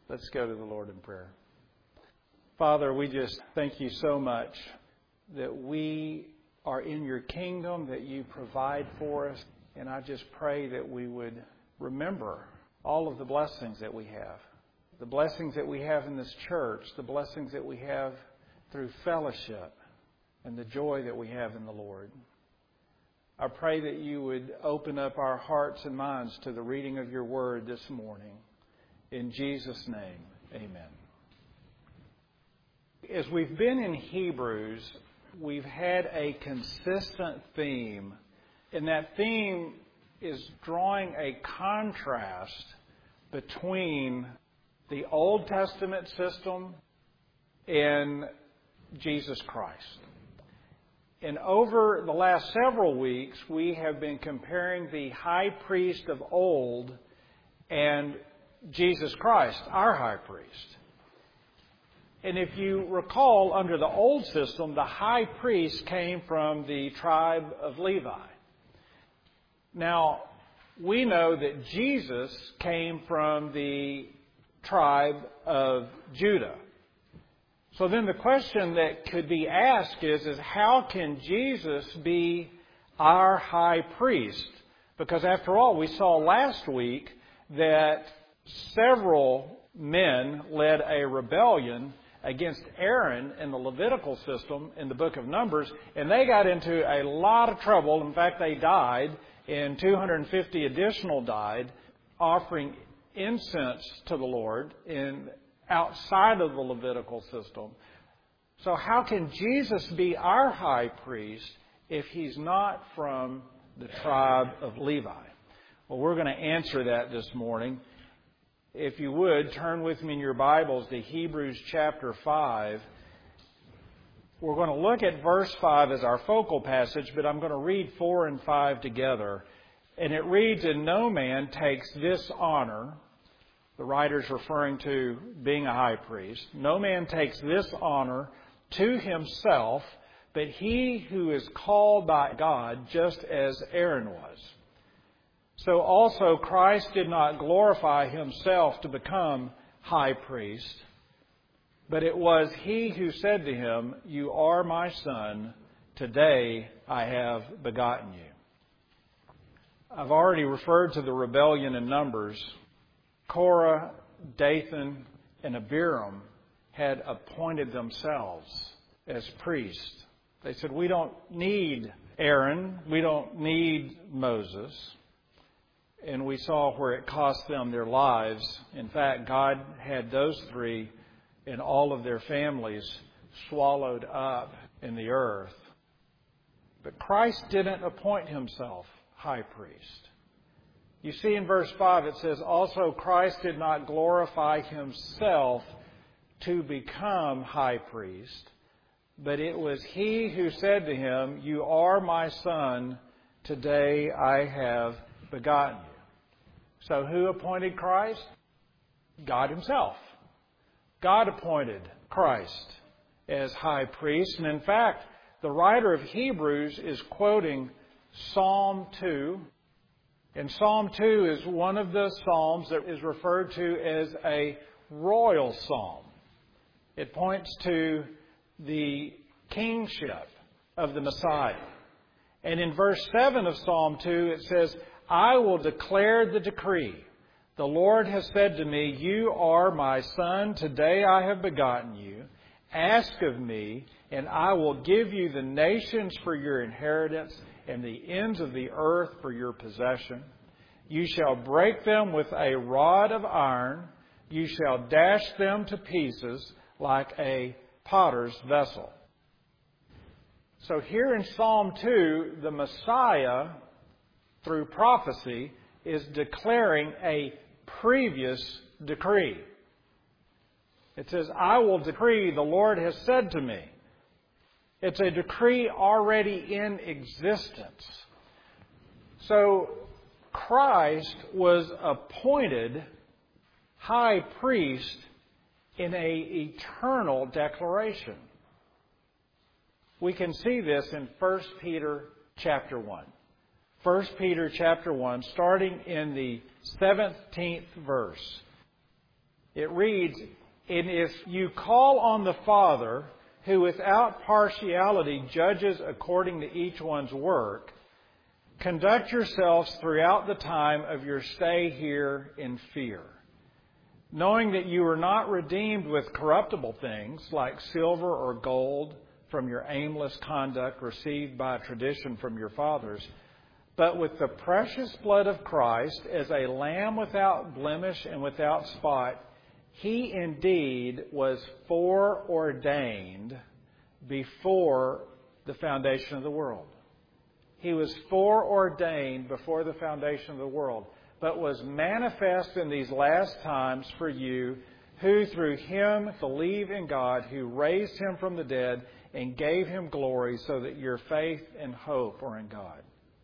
Let's go to the Lord in prayer. Father, we just thank you so much that we are in your kingdom, that you provide for us. And I just pray that we would remember all of the blessings that we have. The blessings that we have in this church, the blessings that we have through fellowship, and the joy that we have in the Lord. I pray that you would open up our hearts and minds to the reading of your word this morning. In Jesus' name, amen. As we've been in Hebrews, we've had a consistent theme, and that theme is drawing a contrast between the Old Testament system and Jesus Christ. And over the last several weeks, we have been comparing the high priest of old and Jesus Christ, our high priest. And if you recall, under the old system, the high priest came from the tribe of Levi. Now, we know that Jesus came from the tribe of Judah. So then the question that could be asked is how can Jesus be our high priest? Because after all, we saw last week that several men led a rebellion against Aaron in the Levitical system in the book of Numbers, and they got into a lot of trouble. In fact, they died, and 250 additional died, offering incense to the Lord outside of the Levitical system. So how can Jesus be our high priest if he's not from the tribe of Levi? Well, we're going to answer that this morning. If you would, turn with me in your Bibles to Hebrews chapter 5. We're going to look at verse 5 as our focal passage, but I'm going to read 4 and 5 together. And it reads, "And no man takes this honor," the writer's referring to being a high priest, "no man takes this honor to himself, but he who is called by God, just as Aaron was. So also Christ did not glorify himself to become high priest, but it was he who said to him, 'You are my son, today I have begotten you.'" I've already referred to the rebellion in Numbers. Korah, Dathan, and Abiram had appointed themselves as priests. They said, "We don't need Aaron. We don't need Moses." And we saw where it cost them their lives. In fact, God had those three and all of their families swallowed up in the earth. But Christ didn't appoint himself high priest. You see in verse 5 it says, "Also Christ did not glorify himself to become high priest, but it was he who said to him, 'You are my son, today I have begotten you.'" So who appointed Christ? God himself. God appointed Christ as high priest. And in fact, the writer of Hebrews is quoting Psalm 2. And Psalm 2 is one of the psalms that is referred to as a royal psalm. It points to the kingship of the Messiah. And in verse 7 of Psalm 2, it says, "I will declare the decree. The Lord has said to me, 'You are my son, today I have begotten you. Ask of me, and I will give you the nations for your inheritance and the ends of the earth for your possession. You shall break them with a rod of iron. You shall dash them to pieces like a potter's vessel." So here in Psalm 2, the Messiah, through prophecy, is declaring a previous decree. It says, "I will decree, the Lord has said to me." It's a decree already in existence. So Christ was appointed high priest in an eternal declaration. We can see this in 1 Peter chapter 1. 1 Peter chapter 1, starting in the 17th verse. It reads, "And if you call on the Father, who without partiality judges according to each one's work, conduct yourselves throughout the time of your stay here in fear, knowing that you were not redeemed with corruptible things like silver or gold from your aimless conduct received by tradition from your fathers, but with the precious blood of Christ as a lamb without blemish and without spot. He indeed was foreordained before the foundation of the world." He was foreordained before the foundation of the world, but was manifest in these last times for you, who through Him believe in God, who raised Him from the dead and gave Him glory, so that your faith and hope are in God.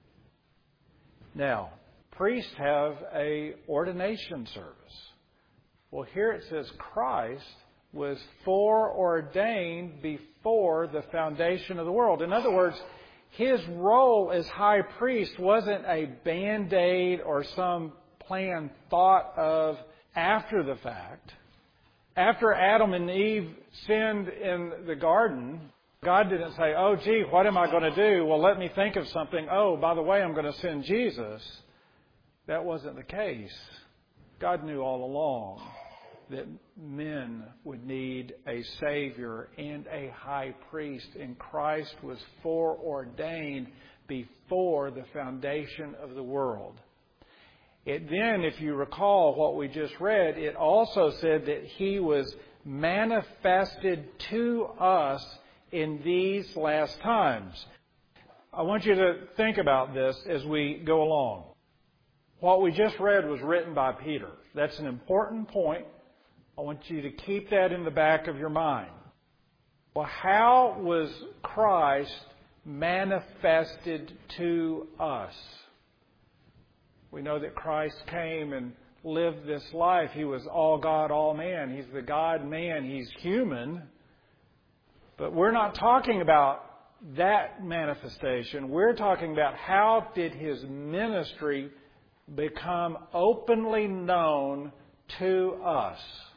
Now, priests have a ordination service. Well, here it says Christ was foreordained before the foundation of the world. In other words, His role as high priest wasn't a Band-Aid or some plan thought of after the fact. After Adam and Eve sinned in the garden, God didn't say, "Oh, gee, what am I going to do? Well, let me think of something. Oh, by the way, I'm going to send Jesus." That wasn't the case. God knew all along that men would need a Savior and a high priest, and Christ was foreordained before the foundation of the world. It then, if you recall what we just read, it also said that He was manifested to us in these last times. I want you to think about this as we go along. What we just read was written by Peter. That's an important point. I want you to keep that in the back of your mind. Well, how was Christ manifested to us? We know that Christ came and lived this life. He was all God, all man. He's the God-man. He's human. But we're not talking about that manifestation. We're talking about how did His ministry become openly known to us.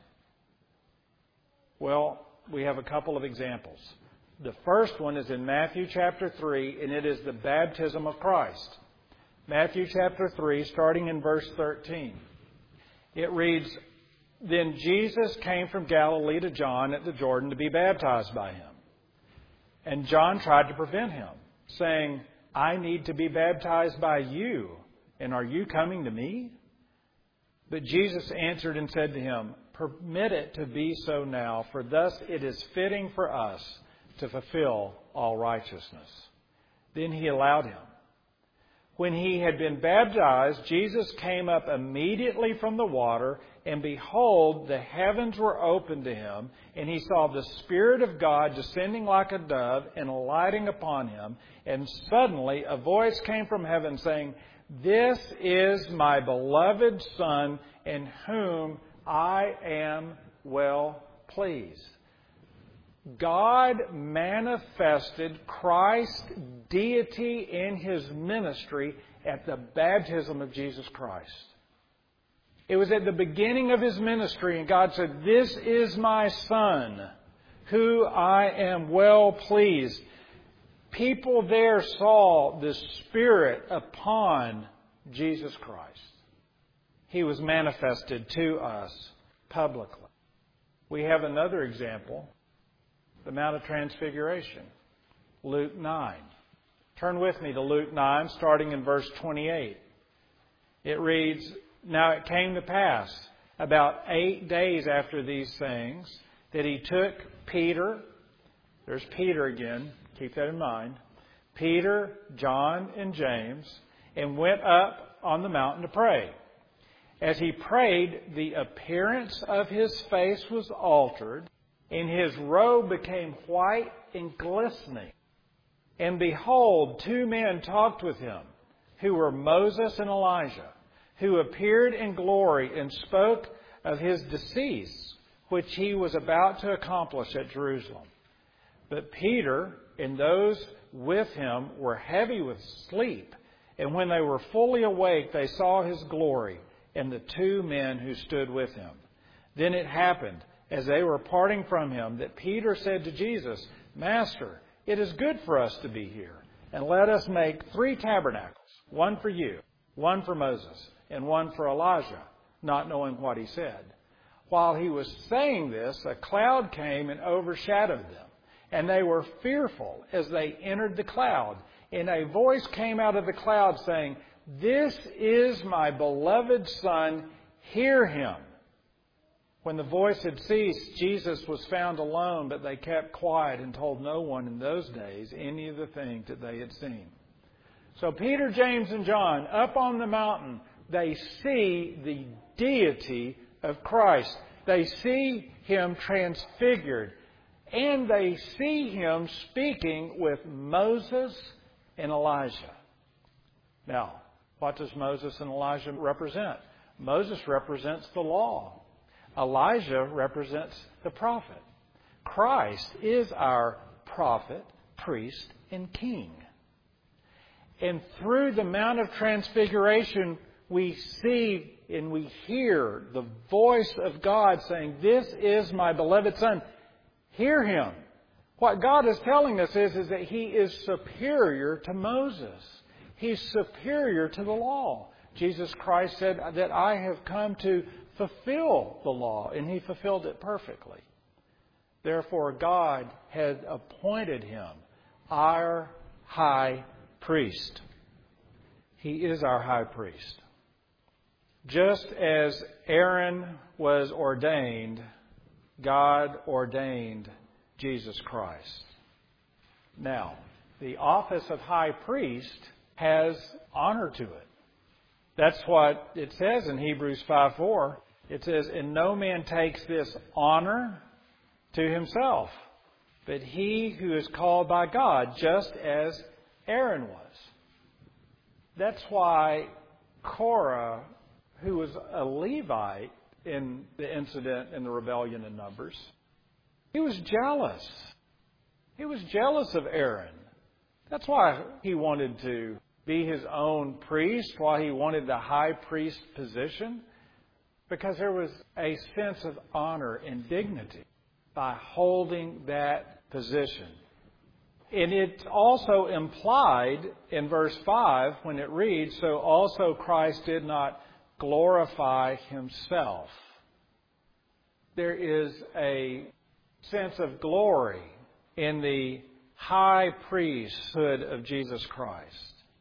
Well, we have a couple of examples. The first one is in Matthew chapter 3, and it is the baptism of Christ. Matthew chapter 3, starting in verse 13. It reads, "Then Jesus came from Galilee to John at the Jordan to be baptized by him. And John tried to prevent him, saying, 'I need to be baptized by you, and are you coming to me?' But Jesus answered and said to him, 'Permit it to be so now, for thus it is fitting for us to fulfill all righteousness.' Then He allowed him. When He had been baptized, Jesus came up immediately from the water, and behold, the heavens were opened to Him, and He saw the Spirit of God descending like a dove and alighting upon Him. And suddenly a voice came from heaven saying, 'This is my beloved Son, in whom I am well pleased.'" God manifested Christ's deity in His ministry at the baptism of Jesus Christ. It was at the beginning of His ministry, and God said, "This is my Son, who I am well pleased." People there saw the Spirit upon Jesus Christ. He was manifested to us publicly. We have another example, the Mount of Transfiguration, Luke 9. Turn with me to Luke 9, starting in verse 28. It reads, "Now it came to pass, about 8 days after these things, that He took Peter," there's Peter again, keep that in mind, "Peter, John, and James, and went up on the mountain to pray. As He prayed, the appearance of His face was altered, and His robe became white and glistening. And behold, 2 men talked with Him, who were Moses and Elijah, who appeared in glory and spoke of His decease, which He was about to accomplish at Jerusalem. But Peter and those with him were heavy with sleep, and when they were fully awake, they saw His glory and the 2 men who stood with Him. Then it happened, as they were parting from him, that Peter said to Jesus, Master, it is good for us to be here, and let us make 3 tabernacles, one for you, one for Moses, and one for Elijah, not knowing what he said. While he was saying this, a cloud came and overshadowed them, and they were fearful as they entered the cloud. And a voice came out of the cloud saying, This is my beloved Son, hear him. When the voice had ceased, Jesus was found alone, but they kept quiet and told no one in those days any of the things that they had seen. So Peter, James, and John, up on the mountain, they see the deity of Christ. They see him transfigured. And they see him speaking with Moses and Elijah. Now, what does Moses and Elijah represent? Moses represents the law. Elijah represents the prophet. Christ is our prophet, priest, and king. And through the Mount of Transfiguration, we see and we hear the voice of God saying, This is my beloved Son. Hear him. What God is telling us is that he is superior to Moses. He's superior to the law. Jesus Christ said that I have come to fulfill the law, and he fulfilled it perfectly. Therefore, God had appointed him our high priest. He is our high priest. Just as Aaron was ordained, God ordained Jesus Christ. Now, the office of high priest has honor to it. That's what it says in Hebrews 5:4. It says, And no man takes this honor to himself, but he who is called by God, just as Aaron was. That's why Korah, who was a Levite in the incident in the rebellion in Numbers, he was jealous. He was jealous of Aaron. That's why he wanted to be his own priest, why he wanted the high priest position, because there was a sense of honor and dignity by holding that position. And it's also implied in verse 5 when it reads, So also Christ did not glorify himself. There is a sense of glory in the high priesthood of Jesus Christ.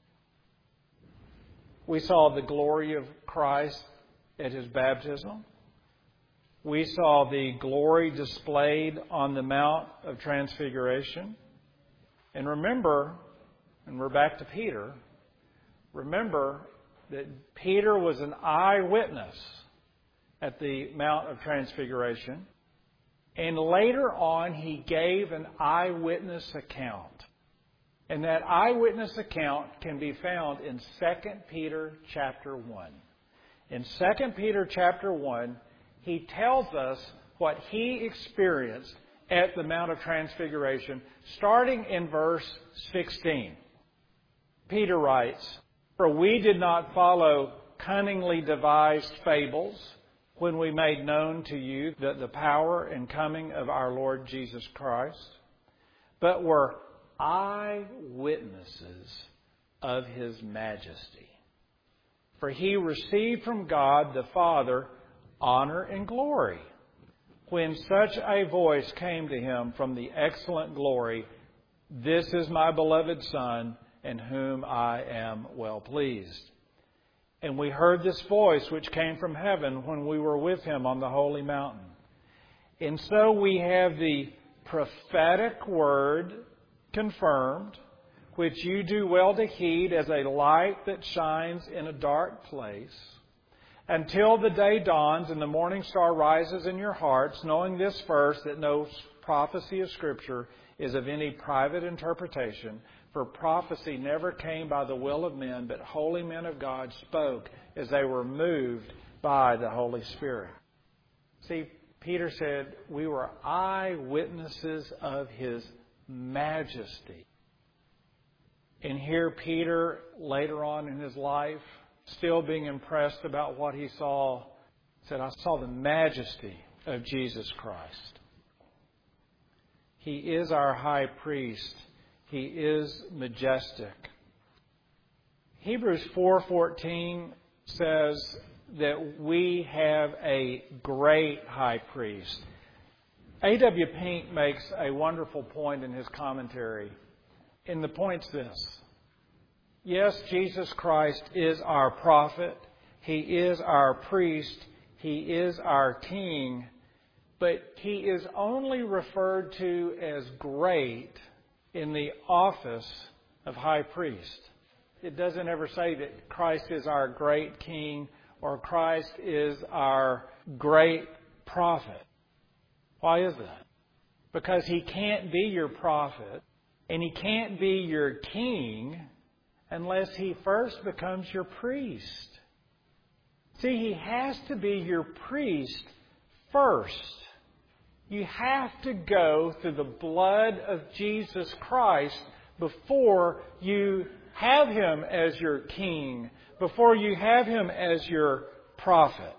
We saw the glory of Christ at his baptism. We saw the glory displayed on the Mount of Transfiguration. And remember, and we're back to Peter, remember that Peter was an eyewitness at the Mount of Transfiguration. And later on, he gave an eyewitness account. And that eyewitness account can be found in 2 Peter chapter 1. In 2 Peter chapter 1, he tells us what he experienced at the Mount of Transfiguration, starting in verse 16. Peter writes, For we did not follow cunningly devised fables when we made known to you the power and coming of our Lord Jesus Christ, but were eyewitnesses of his majesty. For he received from God the Father honor and glory when such a voice came to him from the excellent glory, This is my beloved Son, in whom I am well pleased. And we heard this voice which came from heaven when we were with him on the holy mountain. And so we have the prophetic word confirmed, which you do well to heed as a light that shines in a dark place, until the day dawns and the morning star rises in your hearts, knowing this first, that no prophecy of Scripture is of any private interpretation, for prophecy never came by the will of men, but holy men of God spoke as they were moved by the Holy Spirit. See, Peter said, we were eyewitnesses of his majesty. And here Peter, later on in his life, still being impressed about what he saw, said, I saw the majesty of Jesus Christ. He is our high priest. He is majestic. Hebrews 4:14 says that we have a great high priest. A.W. Pink makes a wonderful point in his commentary. And the point's this. Yes, Jesus Christ is our prophet. He is our priest. He is our king. But He is only referred to as great in the office of high priest. It doesn't ever say that Christ is our great king or Christ is our great prophet. Why is that? Because He can't be your prophet and He can't be your king unless He first becomes your priest. See, He has to be your priest first. You have to go through the blood of Jesus Christ before you have Him as your king, before you have Him as your prophet.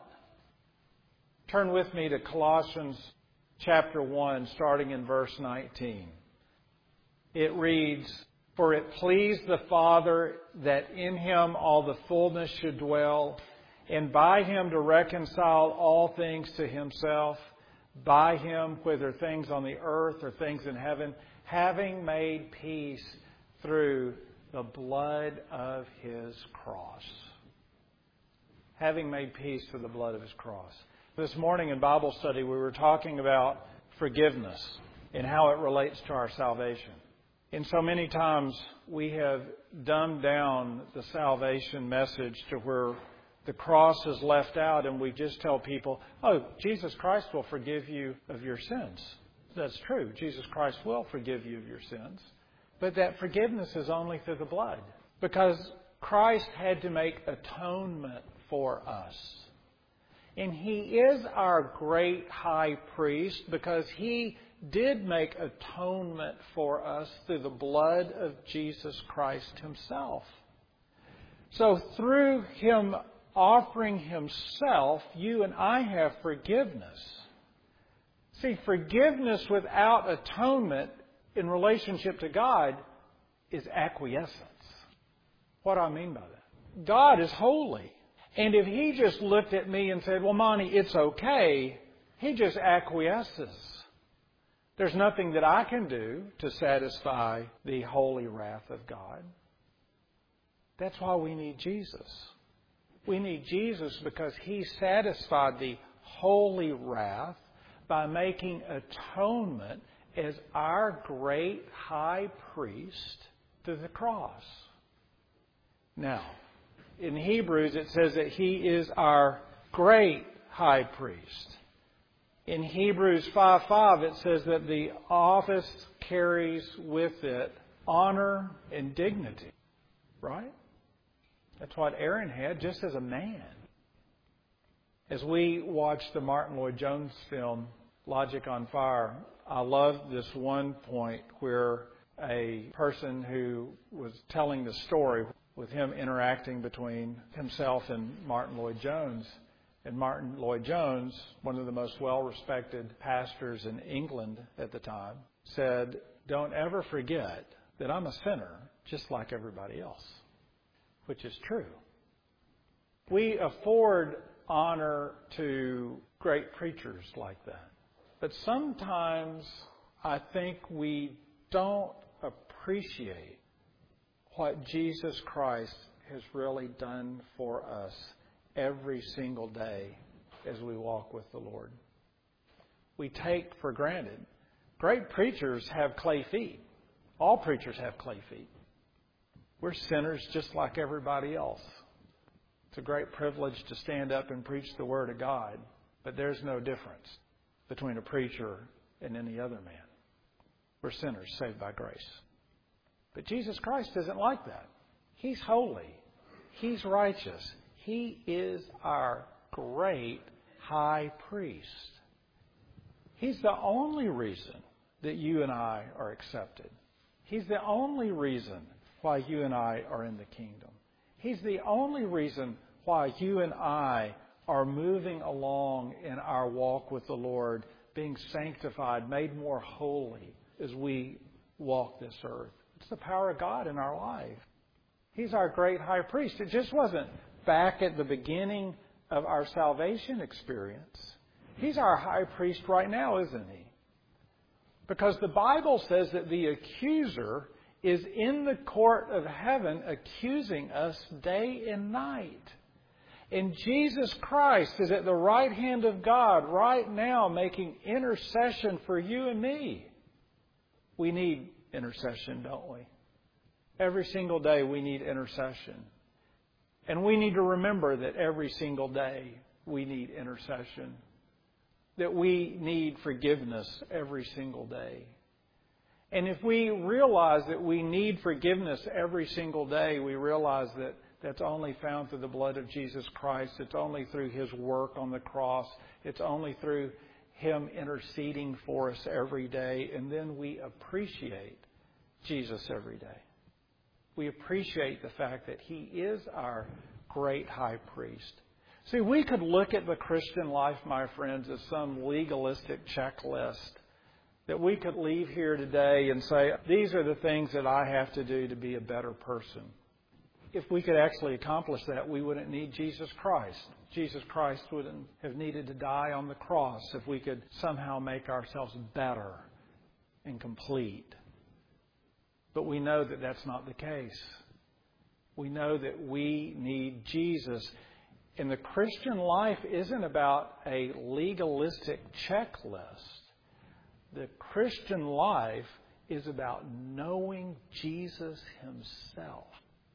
Turn with me to Colossians chapter 1, starting in verse 19. It reads, For it pleased the Father that in Him all the fullness should dwell, and by Him to reconcile all things to Himself, by Him, whether things on the earth or things in heaven, having made peace through the blood of His cross. Having made peace through the blood of His cross. This morning in Bible study, we were talking about forgiveness and how it relates to our salvation. And so many times we have dumbed down the salvation message to where the cross is left out and we just tell people, oh, Jesus Christ will forgive you of your sins. That's true. Jesus Christ will forgive you of your sins. But that forgiveness is only through the blood. Because Christ had to make atonement for us. And He is our great high priest because He did make atonement for us through the blood of Jesus Christ Himself. So through Him offering Himself, you and I have forgiveness. See, forgiveness without atonement in relationship to God is acquiescence. What do I mean by that? God is holy. And if He just looked at me and said, well, Monty, it's okay, He just acquiesces. There's nothing that I can do to satisfy the holy wrath of God. That's why we need Jesus. We need Jesus because He satisfied the holy wrath by making atonement as our great high priest through the cross. Now, in Hebrews it says that He is our great high priest. In Hebrews 5:5 it says that the office carries with it honor and dignity. Right? That's what Aaron had just as a man. As we watched the Martin Lloyd-Jones film, Logic on Fire, I love this one point where a person who was telling the story with him interacting between himself and Martin Lloyd-Jones. And Martin Lloyd-Jones, one of the most well-respected pastors in England at the time, said, don't ever forget that I'm a sinner just like everybody else. Which is true. We afford honor to great preachers like that. But sometimes I think we don't appreciate what Jesus Christ has really done for us every single day as we walk with the Lord. We take for granted. Great preachers have clay feet. All preachers have clay feet. We're sinners just like everybody else. It's a great privilege to stand up and preach the Word of God, but there's no difference between a preacher and any other man. We're sinners saved by grace. But Jesus Christ isn't like that. He's holy. He's righteous. He is our great high priest. He's the only reason that you and I are accepted. He's the only reason why you and I are in the kingdom. He's the only reason why you and I are moving along in our walk with the Lord, being sanctified, made more holy as we walk this earth. It's the power of God in our life. He's our great high priest. It just wasn't back at the beginning of our salvation experience. He's our high priest right now, isn't he? Because the Bible says that the accuser is in the court of heaven accusing us day and night. And Jesus Christ is at the right hand of God right now making intercession for you and me. We need intercession, don't we? Every single day we need intercession. And we need to remember that every single day we need intercession. That we need forgiveness every single day. And if we realize that we need forgiveness every single day, we realize that that's only found through the blood of Jesus Christ. It's only through His work on the cross. It's only through Him interceding for us every day. And then we appreciate Jesus every day. We appreciate the fact that He is our great high priest. See, we could look at the Christian life, my friends, as some legalistic checklist that we could leave here today and say, these are the things that I have to do to be a better person. If we could actually accomplish that, we wouldn't need Jesus Christ. Jesus Christ wouldn't have needed to die on the cross if we could somehow make ourselves better and complete. But we know that that's not the case. We know that we need Jesus. And the Christian life isn't about a legalistic checklist. The Christian life is about knowing Jesus Himself.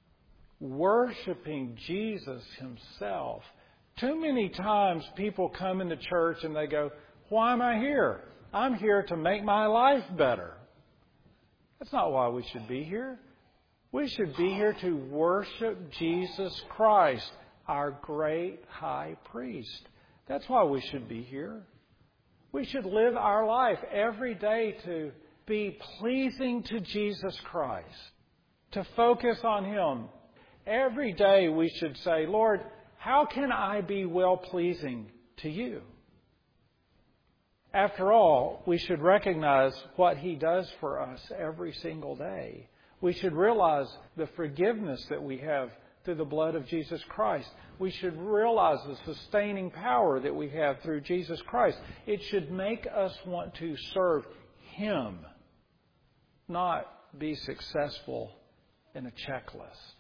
Worshiping Jesus Himself. Too many times people come into church and they go, why am I here? I'm here to make my life better. That's not why we should be here. We should be here to worship Jesus Christ, our great high priest. That's why we should be here. We should live our life every day to be pleasing to Jesus Christ, to focus on Him. Every day we should say, Lord, how can I be well-pleasing to You? After all, we should recognize what He does for us every single day. We should realize the forgiveness that we have through the blood of Jesus Christ. We should realize the sustaining power that we have through Jesus Christ. It should make us want to serve Him, not be successful in a checklist.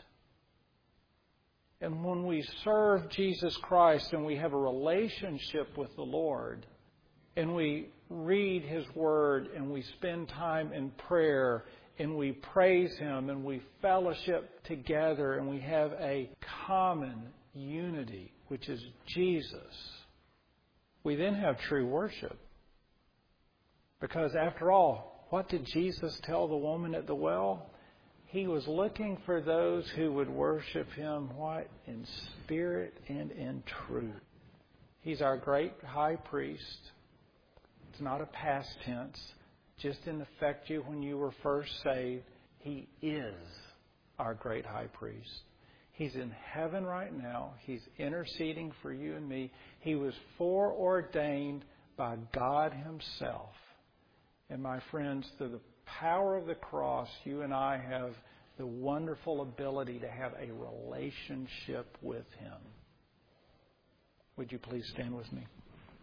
And when we serve Jesus Christ and we have a relationship with the Lord, and we read His Word and we spend time in prayer and we praise Him and we fellowship together and we have a common unity, which is Jesus, we then have true worship. Because after all, what did Jesus tell the woman at the well? He was looking for those who would worship Him, what? In spirit and in truth. He's our great high priest. It's not a past tense. Just didn't affect you when you were first saved. He is our great high priest. He's in heaven right now. He's interceding for you and me. He was foreordained by God Himself. And my friends, through the power of the cross, you and I have the wonderful ability to have a relationship with Him. Would you please stand with me?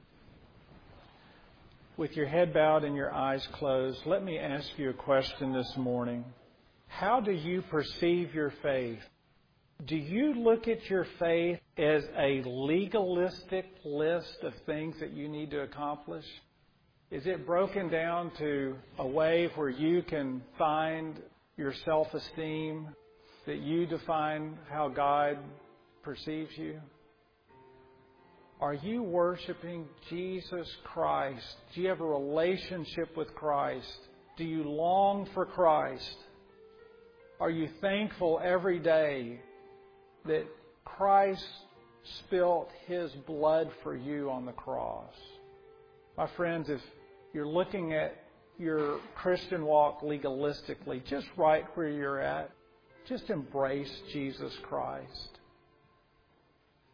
With your head bowed and your eyes closed, let me ask you a question this morning. How do you perceive your faith? Do you look at your faith as a legalistic list of things that you need to accomplish? Is it broken down to a way where you can find your self-esteem, that you define how God perceives you? Are you worshiping Jesus Christ? Do you have a relationship with Christ? Do you long for Christ? Are you thankful every day that Christ spilt His blood for you on the cross? My friends, if you're looking at your Christian walk legalistically, just right where you're at, just embrace Jesus Christ.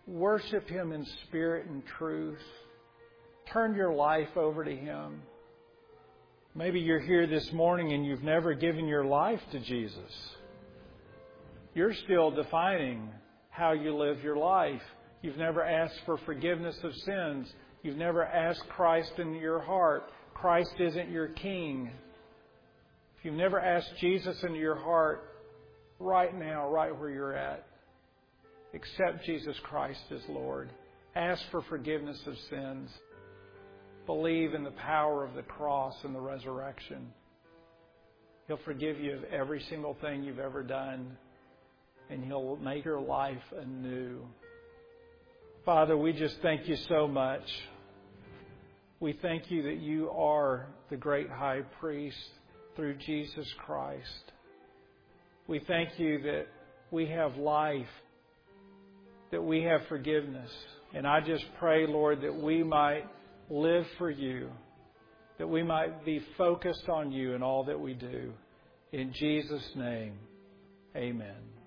Worship Him in spirit and truth. Turn your life over to Him. Maybe you're here this morning and you've never given your life to Jesus. You're still defining how you live your life. You've never asked for forgiveness of sins. You've never asked Christ into your heart. Christ isn't your King. If you've never asked Jesus into your heart, right now, right where you're at, accept Jesus Christ as Lord. Ask for forgiveness of sins. Believe in the power of the cross and the resurrection. He'll forgive you of every single thing you've ever done, and He'll make your life anew. Father, we just thank You so much. We thank You that You are the great high priest through Jesus Christ. We thank You that we have life, that we have forgiveness. And I just pray, Lord, that we might live for You, that we might be focused on You in all that we do. In Jesus' name, amen.